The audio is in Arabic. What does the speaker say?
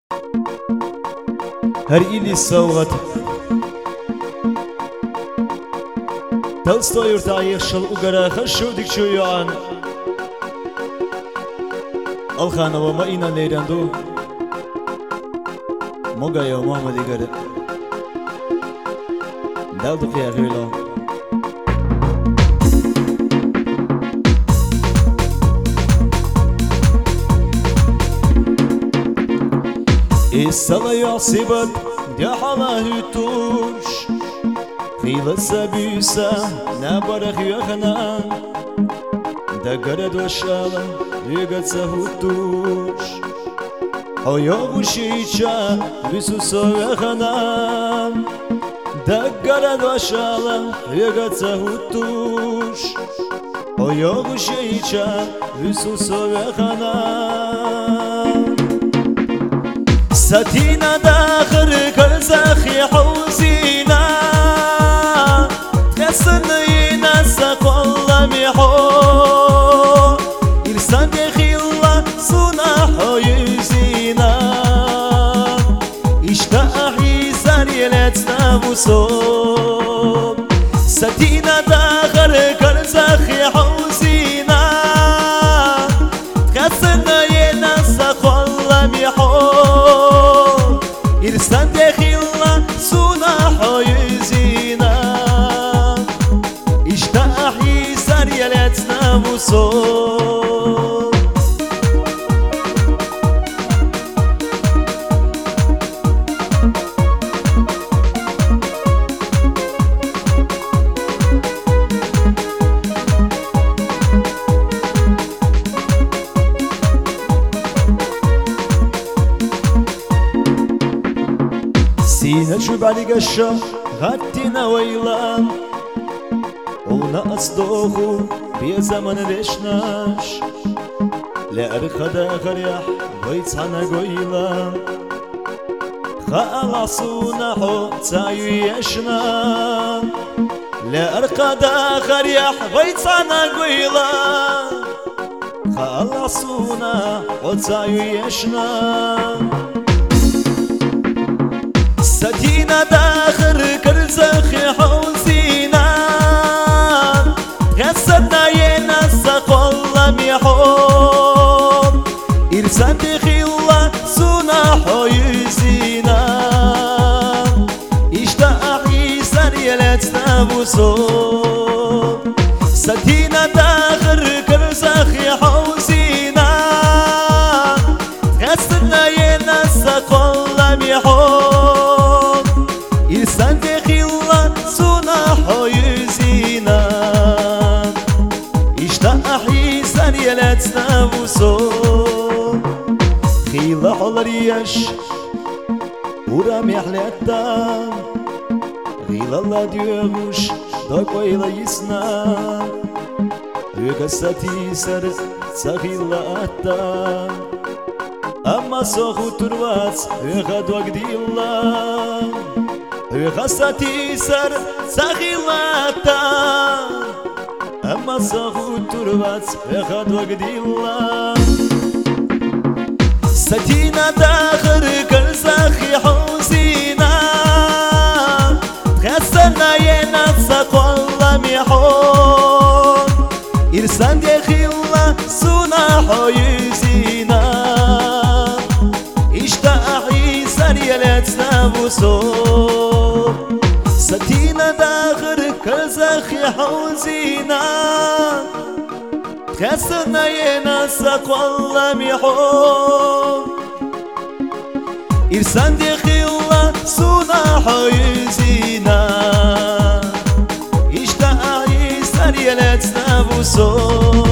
هر إلي صوت Толстой уртаих шел угара хашудик чуян Алханова маина нейранду Могая Мухаммад игара Далду қияғила السما يعصبت دي حاله توش خيل السبيسة نبرخ يخنا دا قرد وشالا يقد سهوتوش حيوغ شيشا بسوسو يخنا دا قرد وشالا يقد سهوتوش حيوغ شيشا بسوسو يخنا ساتينا داخل كرزاخي حوزينا تغسنينا ساقولا ميحو إرسان دخي الله صنع حيزينا اشتاحي زاريلت نابوسو ساتينا داخل كرزاخي حوزينا تغسنينا ساقولا ميحو إرسان دخي الله صنع حيزينا اشتاحي زاريلت نابوسو سينا شو بعلي قشة غاتينا ويلان ونقص دوخو بيا زمن ليشناش لأرخدا غريح ويتصانا قويلا خالصونا حو تايو يشنا لأرخدا غريح ويتصانا قويلا خالصونا حو تايو يشنا ساتينا داخل كرزاخي حوزينا غسدنا ينسى قول ميحوم إرسان دخي الله صنع حيزينا اشتاحي زاريلت نابوسو ساتينا داخل كرزاخي حوزينا غسدنا ينسى قول ميحوم إرسان دخي الله صنع حيزينا اشتاحي زاريلت نابوسو خيل حلريش ورامي حليتا غيل الله ديوغوش دوك ويلا يسنا ويقساتي سر سخيل أتا أما سوخو تروات ويغد وقدي الله ويقساتي سر سخيل أتا أما سوخو تروات ويغد وقدي الله ساتينا داخل كرزاخي حوزينا تغسلنا ينسى قول ميحون إرسان دخي الله صنع حيزينا اشتاحي زاريلت نابوسو ساتينا داخل كرزاخي حوزينا تغسلنا ينسى قول ميحون إرسان دخي الله صنع حيزينا اشتاحي زاريلت نابوسو